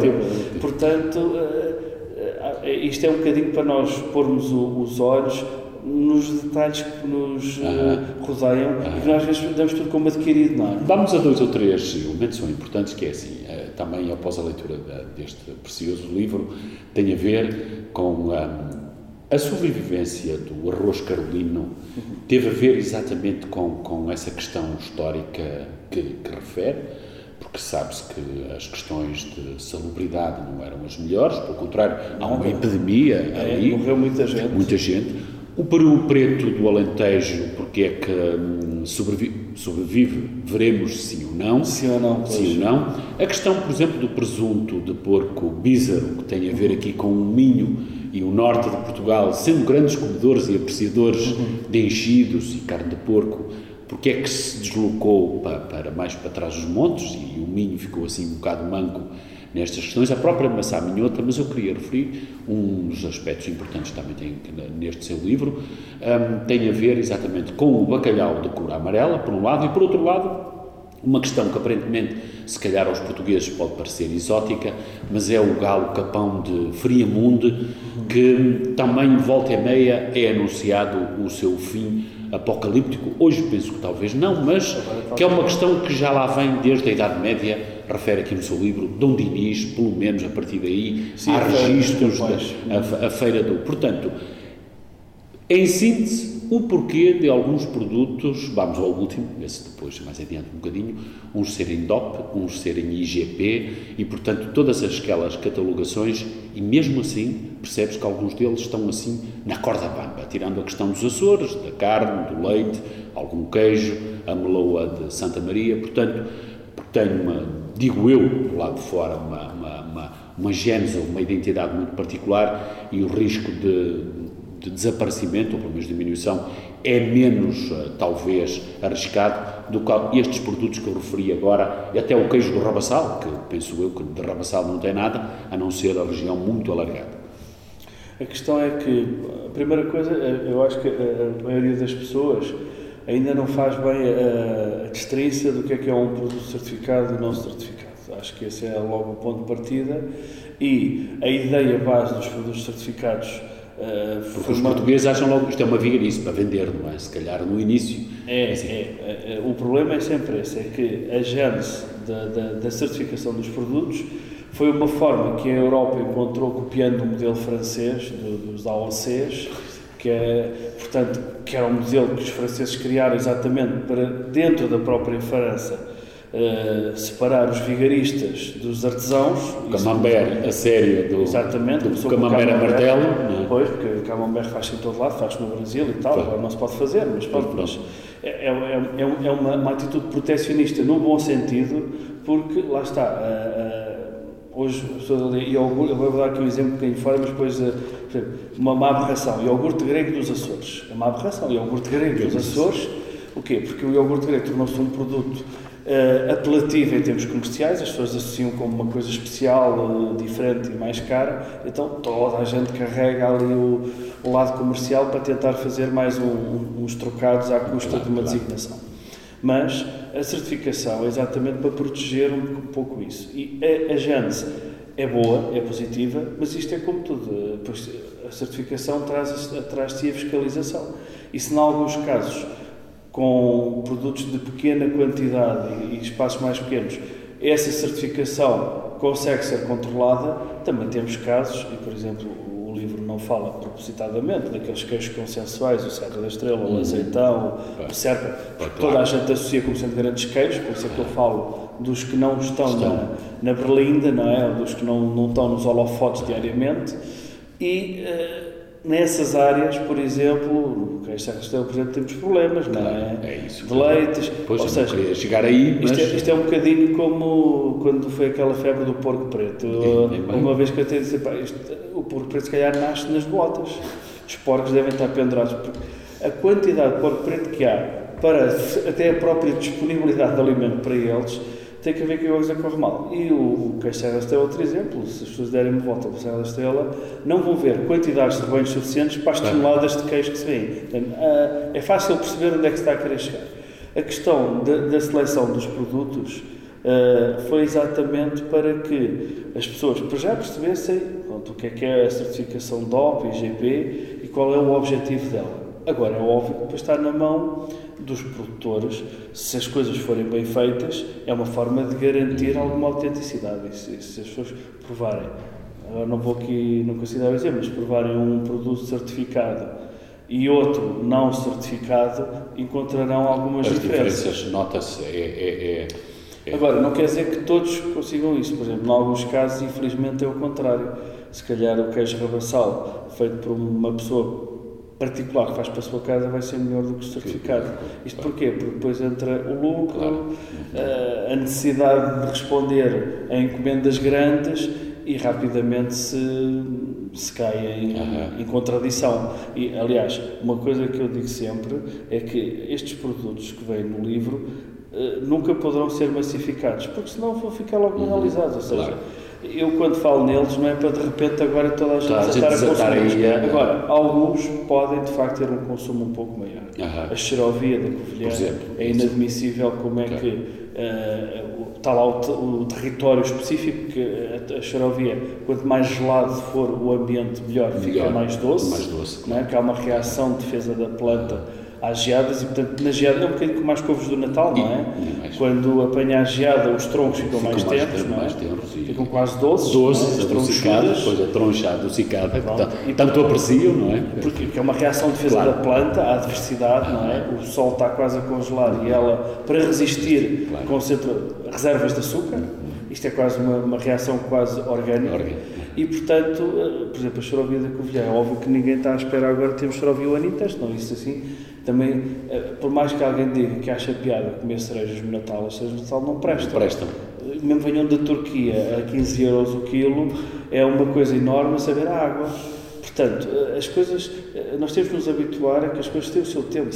Portanto, isto é um bocadinho para nós pormos os olhos nos detalhes que nos rodeiam e que nós às vezes damos tudo como adquirido, não é? Vamos a 2 ou 3 elementos que são importantes, que é assim, também após a leitura deste precioso livro, tem a ver com a sobrevivência do arroz carolino, teve a ver exatamente com essa questão histórica que refere, porque sabe-se que as questões de salubridade não eram as melhores, pelo contrário, há uma epidemia ali. Morreu muita gente. Muita gente. O peru preto do Alentejo, porque é que sobrevive, veremos sim ou não. Sim ou não. Sim ou não. A questão, por exemplo, do presunto de porco bízaro, que tem a ver aqui com o Minho e o norte de Portugal, sendo grandes comedores e apreciadores de enchidos e carne de porco, porque é que se deslocou mais para trás dos montes e o Minho ficou assim um bocado manco nestas questões, a própria maçã minhota, mas eu queria referir uns aspectos importantes também tem neste seu livro, tem a ver exatamente com o bacalhau de cor amarela, por um lado, e por outro lado, uma questão que aparentemente, se calhar aos portugueses pode parecer exótica, mas é o galo capão de Friamunde, que também, volta e meia, é anunciado o seu fim apocalíptico. Hoje penso que talvez não, mas que é uma questão que já lá vem desde a Idade Média, refere aqui no seu livro, Dom Dinis, pelo menos a partir daí, sim, há registros da Feira do... Portanto, em síntese, o porquê de alguns produtos, vamos ao último, esse depois mais adiante um bocadinho, uns serem DOP, uns serem IGP e, portanto, todas aquelas catalogações, e mesmo assim percebes que alguns deles estão assim na corda bamba, tirando a questão dos Açores, da carne, do leite, algum queijo, a meloa de Santa Maria, portanto, tenho digo eu, do lado de fora, uma gênese, uma identidade muito particular e o risco de desaparecimento, ou pelo menos diminuição, é menos, talvez, arriscado do que estes produtos que eu referi agora, e até o queijo do Rabassal, que penso eu que de Rabassal não tem nada, a não ser a região muito alargada. A questão é que, a primeira coisa, eu acho que a maioria das pessoas ainda não faz bem a distinção do que é um produto certificado e não certificado. Acho que esse é logo o ponto de partida e a ideia base dos produtos certificados. Porque os portugueses acham logo que isto é uma vigarice para vender, não é? Se calhar no início. O problema é sempre esse, é que a gênese da certificação dos produtos foi uma forma que a Europa encontrou copiando o modelo francês dos AOCs, que era um modelo que os franceses criaram exatamente para, dentro da própria França, separar os vigaristas dos artesãos. O camembert a sério do camembert amarelo. Pois, porque o camembert faz-se em todo lado, faz-se no Brasil e tal, agora não se pode fazer, mas é uma atitude proteccionista no bom sentido, porque lá está, hoje as pessoas ali, iogurte, eu vou dar aqui um exemplo um bocadinho fora, mas depois, por exemplo, uma aberração, iogurte grego dos Açores, é uma aberração, iogurte grego dos Açores, o quê? Porque o iogurte grego tornou-se um produto apelativo em termos comerciais, as pessoas associam como uma coisa especial, diferente e mais cara, então toda a gente carrega ali o lado comercial para tentar fazer mais uns trocados à custa de uma designação. Mas a certificação é exatamente para proteger um pouco isso. E a gênese é boa, é positiva, mas isto é como tudo. A certificação traz atrás de si a fiscalização. E se em alguns casos com produtos de pequena quantidade e espaços mais pequenos, essa certificação consegue ser controlada, também temos casos, e por exemplo o livro não fala propositadamente daqueles queijos consensuais, o Serra da Estrela, o Azeitão, o Serpa, porque toda a gente associa como sendo grandes queijos, por isso é que eu falo dos que não estão na berlinda, não é? Dos que não estão nos holofotes diariamente, e nessas áreas, por exemplo, no queijo Serra da Estrela, por exemplo, temos problemas, não é? É isso. De leites. Pois, ou seja, queria chegar aí, mas... isto é um bocadinho como quando foi aquela febre do porco preto. Uma vez que eu até disse, o porco preto se calhar nasce nas botas. Os porcos devem estar pendurados. Porque a quantidade de porco preto que há para até a própria disponibilidade de alimento para eles tem que ver que a coisa corre mal. E o queijo Serra da Estrela é outro exemplo. Se as pessoas derem volta para o Serra da Estrela, não vão ver quantidades de rebanhos suficientes para as toneladas de queijo que se vêem. É fácil perceber onde é que se está a querer chegar. A questão da seleção dos produtos foi exatamente para que as pessoas já percebessem o que é a certificação DOP e IGP e qual é o objetivo dela. Agora, é óbvio que depois está na mão dos produtores, se as coisas forem bem feitas, é uma forma de garantir alguma autenticidade. E se as pessoas provarem, agora não vou aqui, não consigo dar exemplo, mas provarem um produto certificado e outro não certificado, encontrarão algumas diferenças. Nota-se. Agora, não quer dizer que todos consigam isso. Por exemplo, em alguns casos, infelizmente, é o contrário. Se calhar o queijo rabassal, feito por uma pessoa particular que faz para a sua casa, vai ser melhor do que o certificado. Isto porquê? Porque depois entra o lucro, a necessidade de responder a encomendas grandes e rapidamente se cai em contradição. E, aliás, uma coisa que eu digo sempre é que estes produtos que vêm no livro nunca poderão ser massificados, porque senão vão ficar logo banalizados. Ou seja, eu quando falo neles não é para de repente agora toda a gente estar a consumir. Agora, alguns podem de facto ter um consumo um pouco maior. A xerovia da Covilhã é inadmissível como é que está lá o território específico, que a xerovia, quanto mais gelado for o ambiente, melhor, fica mais doce, não é? Que há uma reação de defesa da planta às geadas, e portanto na geada é um bocadinho como as couves do Natal, não é? Quando apanha a geada os troncos ficam mais tenros, não é? Ficam quase doces, adocicadas, depois a troncha adocicada, tanto apreciam, não é? Porque é uma reação de defesa da planta à adversidade, não é? O sol está quase a congelar e ela, para resistir, concentra reservas de açúcar. Isto é quase uma reação quase orgânica. E, portanto, por exemplo, a xerovia da Covilhã, é óbvio que ninguém está à espera agora de termos xerovia o ano inteiro, não, isso assim, também, por mais que alguém diga que acha piada comer cerejas no Natal, as cerejas no Natal não prestam. Mesmo venham da Turquia a 15 euros o quilo, é uma coisa enorme saber a água. Portanto, as coisas, nós temos que nos habituar a que as coisas têm o seu tempo.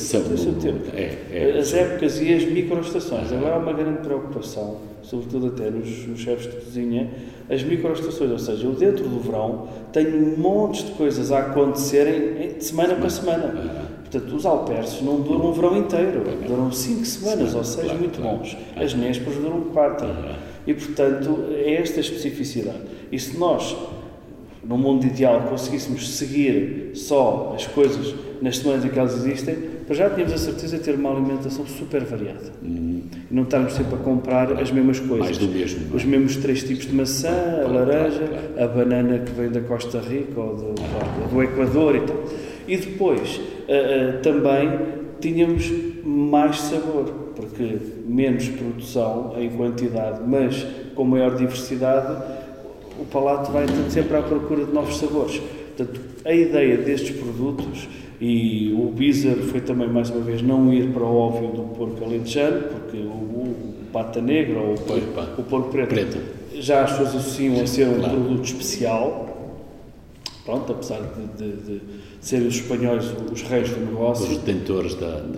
As épocas e as microestações. Agora há uma grande preocupação, sobretudo até nos chefes de cozinha, as microestações, ou seja, eu dentro do verão tenho montes de coisas a acontecerem de semana para semana. Portanto, os alperces não duram um verão inteiro, duram 5 semanas ou 6 muito bons. As nésperas duram 4. E, portanto, é esta especificidade. E se nós, no mundo ideal, conseguíssemos seguir só as coisas nas semanas em que elas existem, para já tínhamos a certeza de ter uma alimentação super variada. E não estarmos sempre a comprar as mesmas coisas. Mais do mesmo. Os mesmos 3 tipos de maçã, a laranja, a banana que vem da Costa Rica ou do Equador e tal. E depois, também tínhamos mais sabor, porque menos produção em quantidade, mas com maior diversidade, o palato vai sempre à procura de novos sabores. Portanto, a ideia destes produtos, e o Bizzer foi também, mais uma vez, não ir para o óbvio do porco alentejano, porque o pata negra ou o porco preto já as pessoas associam a ser um produto especial. Pronto, apesar de serem os espanhóis os reis do negócio. Os detentores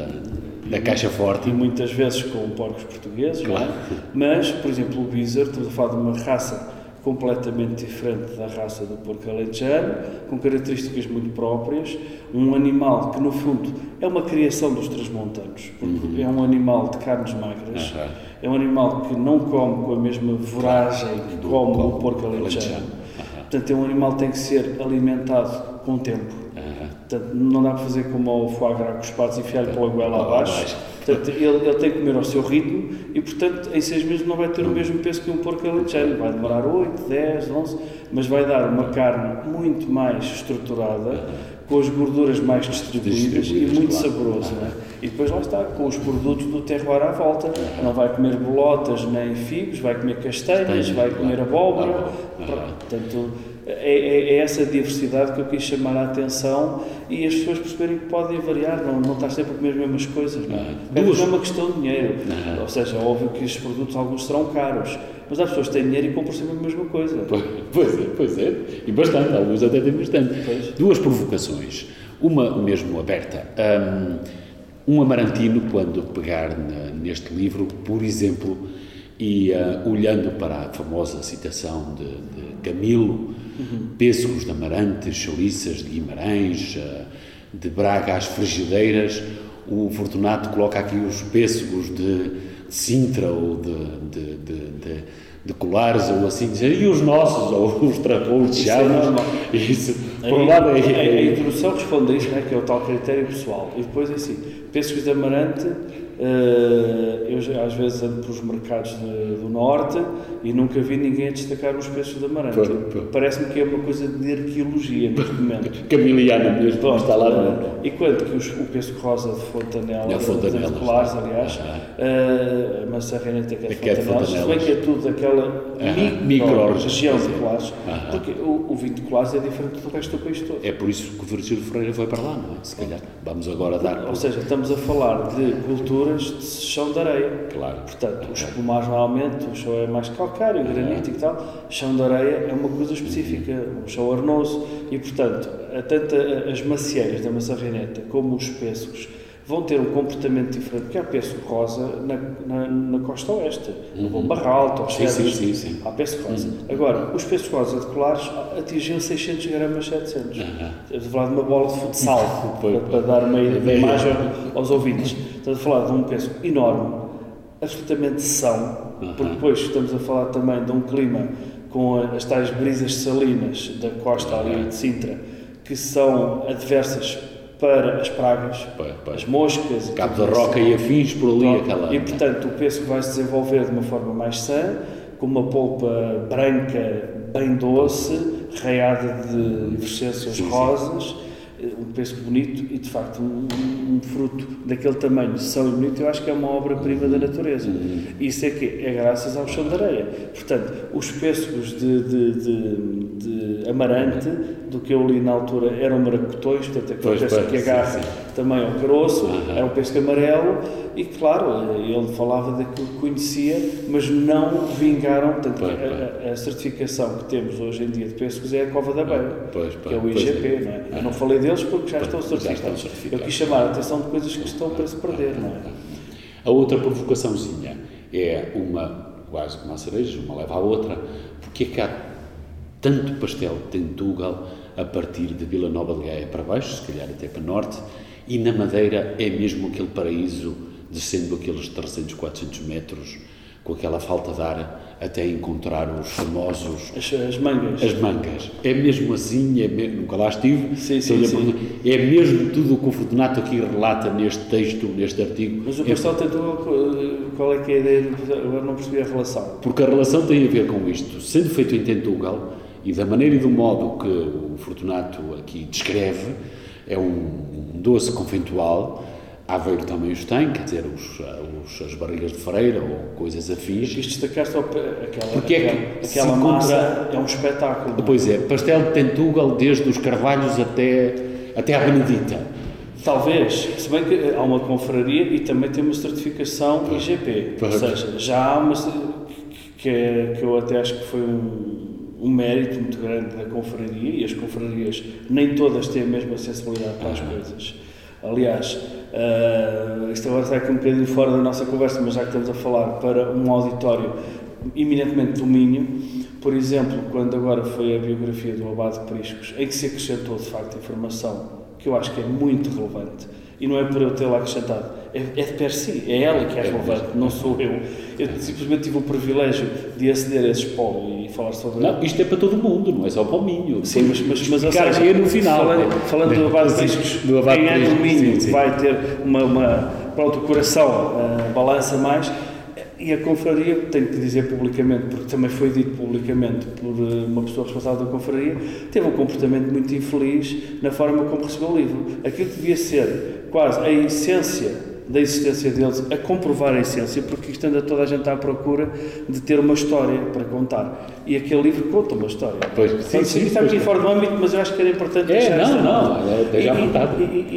da caixa forte. E muitas vezes com porcos portugueses, não é? Mas, por exemplo, o Bizzer, estamos a falar de uma raça completamente diferente da raça do porco alentejano, com características muito próprias, um animal que, no fundo, é uma criação dos transmontanos, porque é um animal de carnes magras, é um animal que não come com a mesma voragem que come o porco alentejano. Portanto, é um animal que tem que ser alimentado com o tempo. Portanto, não dá para fazer como o foie gras com os patos e enfiar-lhe pela goela abaixo. Portanto, ele tem que comer ao seu ritmo e, portanto, em 6 meses não vai ter o mesmo peso que um porco alentejano. Vai demorar 8, 10, 11, mas vai dar uma carne muito mais estruturada, com as gorduras mais distribuídas e muito saboroso. Não é? E depois lá está, com os produtos do terroir à volta. Não vai comer bolotas nem figos, vai comer castanhas, vai comer abóbora. Portanto, é essa diversidade que eu quis chamar a atenção e as pessoas perceberem que podem variar, não estar sempre a comer as mesmas coisas. Não é uma questão de dinheiro. Ou seja, é óbvio que estes produtos, alguns serão caros, mas há pessoas que têm dinheiro e compram sempre a mesma coisa. Pois é. E bastante, alguns até têm bastante. Duas provocações. Uma mesmo aberta. Um amarantino, quando pegar neste livro, por exemplo, e olhando para a famosa citação de Camilo, pêssegos de Amarante, chouriças de Guimarães, de Braga às frigideiras, o Fortunato coloca aqui os pêssegos de Sintra ou de colares ou assim dizer, e os nossos, ou os trapoleteados, isso, por um lado a introdução responde a isto, né, que é o tal critério pessoal, e depois é assim, pêssegos de amarante, eu às vezes ando pelos mercados do Norte e nunca vi ninguém a destacar os pêssegos de amarante. Parece-me que é uma coisa de arqueologia neste momento. Camiliana mesmo, pronto, está lá. E quanto que o pêssego rosa de Fontanela, de Colares, aliás, a maçarraneta que é de Fontanela, se bem que é tudo aquela micro-região de Colares, porque o vinho de Colares é diferente do resto do país todo. É por isso que o Virgílio Ferreira foi para lá, não é? Se calhar, vamos agora dar... Ou seja, estamos a falar de culturas de chão de areia. Claro. Portanto, os pomares normalmente, o chão é mais calcário, granito e tal, chão de areia é uma coisa específica, um chão arenoso, e portanto, tanto as macieiras da maçarraneta como os pêssegos vão ter um comportamento diferente, porque há pêssego rosa na costa oeste, no Bom Barral, sim. há pêssego rosa. Agora, os pêssegos rosa de Colares atingiam 600 gramas, 700. Estamos a falar de uma bola de futsal, para dar uma imagem aos ouvintes. Estamos a falar de um pêssego enorme, absolutamente são, porque depois estamos a falar também de um clima com as tais brisas salinas da costa ali de Sintra, que são adversas para as pragas, as moscas, Cabo da Roca e afins por ali, e portanto o pêssego vai se desenvolver de uma forma mais sã, com uma polpa branca bem doce, raiada de essências rosas, um pêssego bonito e de facto um fruto daquele tamanho são e bonito, eu acho que é uma obra-prima da natureza. Isso é que é graças ao chão de areia. Portanto, os pêssegos de amarante, do que eu li na altura, eram maracutões, portanto aquele pêssego que agarra também ao caroço, era um pêssego amarelo, e claro, ele falava daquilo que conhecia, mas não vingaram, portanto a certificação que temos hoje em dia de pêssegos é a Cova da Beira, que é o IGP, não é? Eu não falei deles porque já estão certificados. Eu quis chamar a atenção de coisas que estão para se perder, não é? A outra provocaçãozinha é quase como a cereja, uma leva à outra, porque é que há tanto pastel de Tentugal a partir de Vila Nova de Gaia para baixo, se calhar até para norte, e na Madeira é mesmo aquele paraíso, descendo aqueles 300, 400 metros, com aquela falta de ar, até encontrar os famosos... As mangas. As mangas. É mesmo assim, nunca lá estive. Sim. É mesmo tudo o que o Fortunato aqui relata neste texto, neste artigo. Mas o pastel Tentugal, qual é que é a ideia? Agora não percebi a relação. Porque a relação tem a ver com isto. Sendo feito em Tentugal, e da maneira e do modo que o Fortunato aqui descreve, é um doce conventual. Aveiro também os tem, quer dizer, as barrigas de freira ou coisas afins. Quis destacar só aquela massa é um espetáculo. Pois é, pastel de Tentugal desde os Carvalhos até à Benedita. Talvez, se bem que há uma confraria e também tem uma certificação IGP, ou seja, já há uma que eu até acho que foi um mérito muito grande da confraria, e as confrarias nem todas têm a mesma sensibilidade para as coisas. Aliás, isto agora está aqui um bocadinho fora da nossa conversa, mas já que estamos a falar para um auditório eminentemente do Minho, por exemplo, quando agora foi a biografia do Abade de Priscos, em que se acrescentou de facto informação que eu acho que é muito relevante, e não é por eu tê-la acrescentado, é de per si, é ela que é relevante, não sou eu. Eu simplesmente tive o privilégio de aceder a esse polo e falar sobre... Não, isto é para todo mundo, não é só para o Minho. Sim, mas ou seja, no final, falando do Abade de Priscos, quem é do Minho vai ter pronto, o coração balança mais. E a confraria, tenho que dizer publicamente, porque também foi dito publicamente por uma pessoa responsável da confraria, teve um comportamento muito infeliz na forma como recebeu o livro. Aquilo que devia ser quase a essência da existência deles, a comprovar a essência, porque isto anda toda a gente à procura de ter uma história para contar. E aquele livro conta uma história. Pois, sim, está aqui fora do âmbito, mas eu acho que era importante deixar esteja à vontade.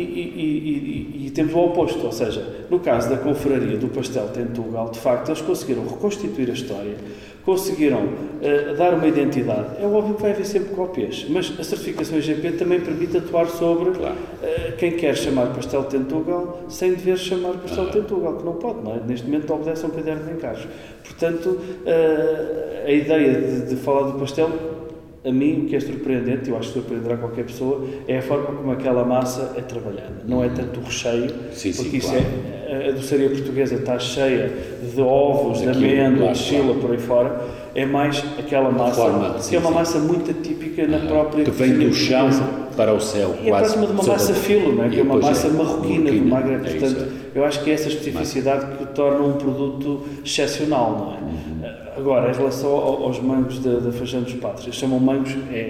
E temos o oposto, ou seja, no caso da confraria do pastel Tentugal, de facto, eles conseguiram reconstituir a história, conseguiram dar uma identidade. É óbvio que vai haver sempre cópias, mas a certificação IGP também permite atuar sobre quem quer chamar pastel Tentugal sem dever chamar pastel Tentugal, que não pode, não é? Neste momento obedece a um caderno de encargos. Portanto, a ideia de falar do pastel, a mim, o que é surpreendente, eu acho que surpreenderá qualquer pessoa, é a forma como aquela massa é trabalhada. Não é tanto o recheio, porque isso a doçaria portuguesa está cheia de ovos, de amêndoa, de chila, por aí fora, é mais aquela massa, que é uma massa muito atípica na própria que vem do chão para o céu. E é próxima de uma massa filo, não é? Que é uma massa marroquina do Magreb. Portanto, eu acho que é essa especificidade que o torna um produto excepcional, não é? Agora, em relação aos mangos da Fajã dos Patos, eles chamam mangos,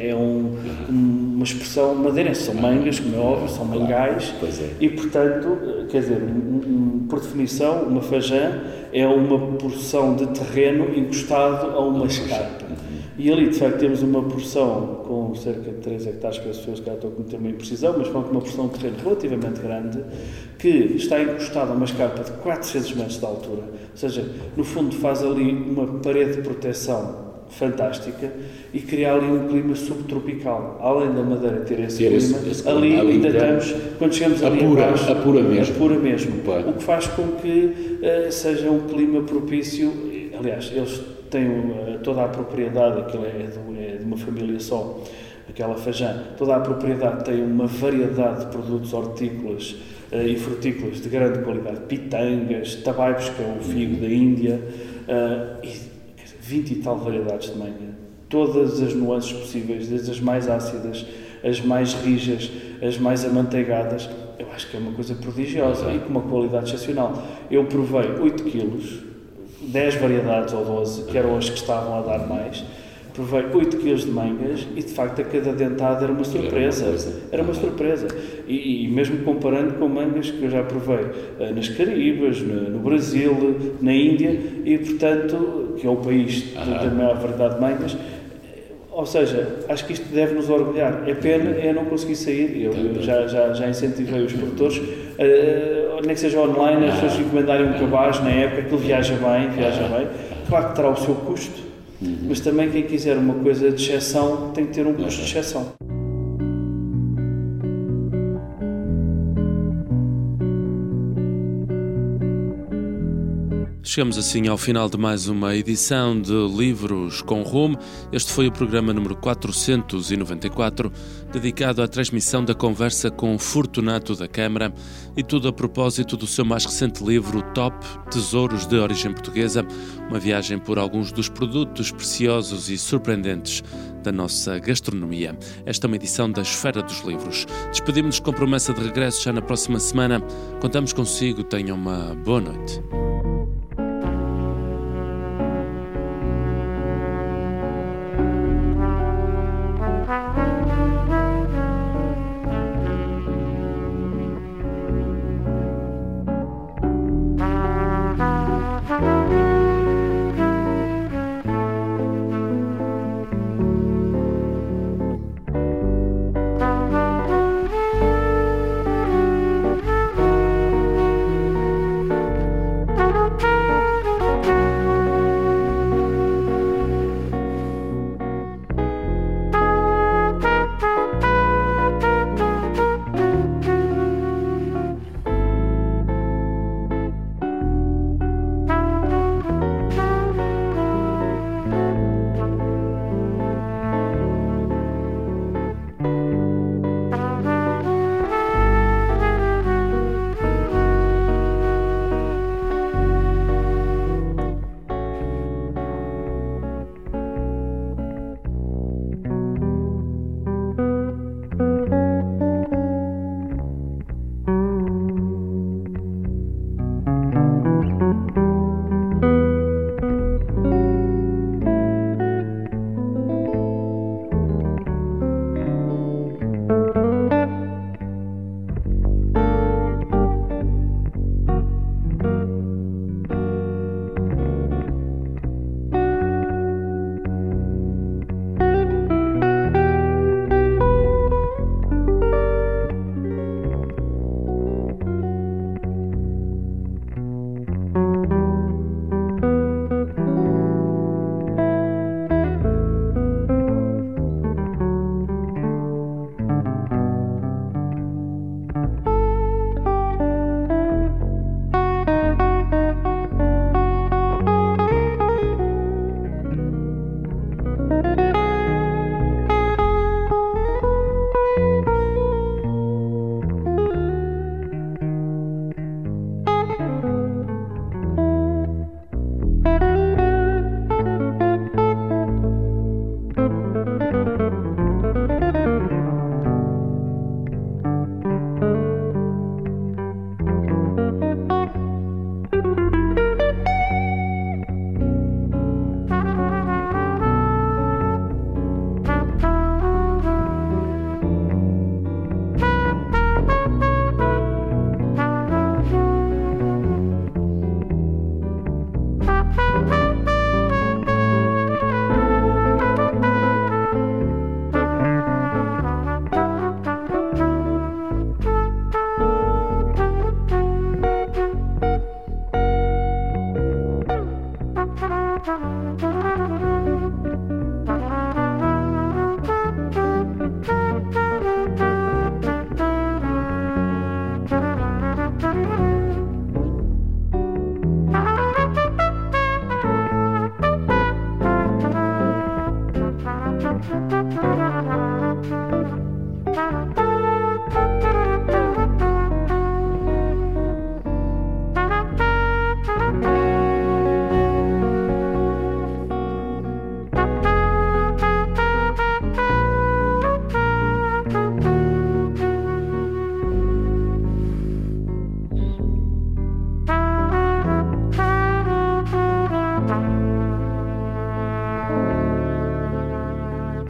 uma expressão madeirense, são mangas, como é óbvio, são mangais, e portanto, quer dizer, por definição, uma Fajã é uma porção de terreno encostado a uma escarpa. E ali, de facto, temos uma porção com cerca de 3 hectares, para as pessoas que já estou a cometer uma imprecisão, mas com uma porção de terreno relativamente grande, que está encostada a uma escarpa de 400 metros de altura. Ou seja, no fundo faz ali uma parede de proteção fantástica e cria ali um clima subtropical. Além da Madeira ter esse clima, ali ainda estamos, quando chegamos ali abaixo, apura mesmo. O que faz com que seja um clima propício. Aliás, eles têm toda a propriedade, aquilo é de uma família só, aquela Fajã, toda a propriedade tem uma variedade de produtos hortícolas e frutícolas de grande qualidade, pitangas, tabaibos, que é o figo da Índia, e 20 e tal variedades de manga, todas as nuances possíveis, desde as mais ácidas, as mais rijas, as mais amanteigadas. Eu acho que é uma coisa prodigiosa e com uma qualidade excepcional. Eu provei 8 quilos, 10 variedades ou 12, que eram as que estavam a dar mais. Provei 8 kg de mangas e, de facto, a cada dentada era uma surpresa. Era uma surpresa. E mesmo comparando com mangas que eu já provei nas Caraíbas, no Brasil, na Índia, e, portanto, que é o país da maior variedade de mangas. Ou seja, acho que isto deve-nos orgulhar. É pena não conseguir sair. Eu já incentivei os produtores, nem que seja online, as pessoas encomendarem um cabaz na época, aquilo viaja bem. Claro que terá o seu custo, mas também quem quiser uma coisa de exceção tem que ter um custo de exceção. Chegamos assim ao final de mais uma edição de Livros com Rumo. Este foi o programa número 494, dedicado à transmissão da conversa com Fortunato da Câmara, e tudo a propósito do seu mais recente livro, Top Tesouros de Origem Portuguesa, uma viagem por alguns dos produtos preciosos e surpreendentes da nossa gastronomia. Esta é uma edição da Esfera dos Livros. Despedimos-nos com promessa de regresso já na próxima semana. Contamos consigo. Tenham uma boa noite.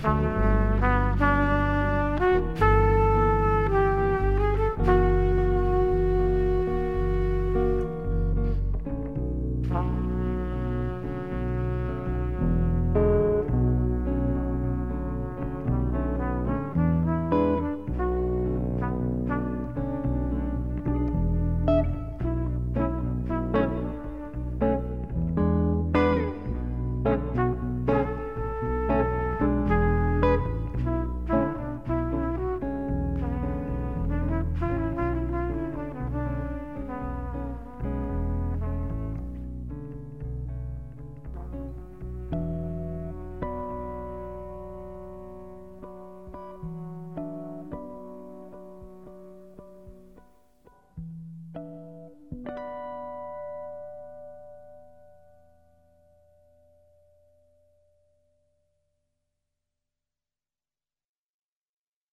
Música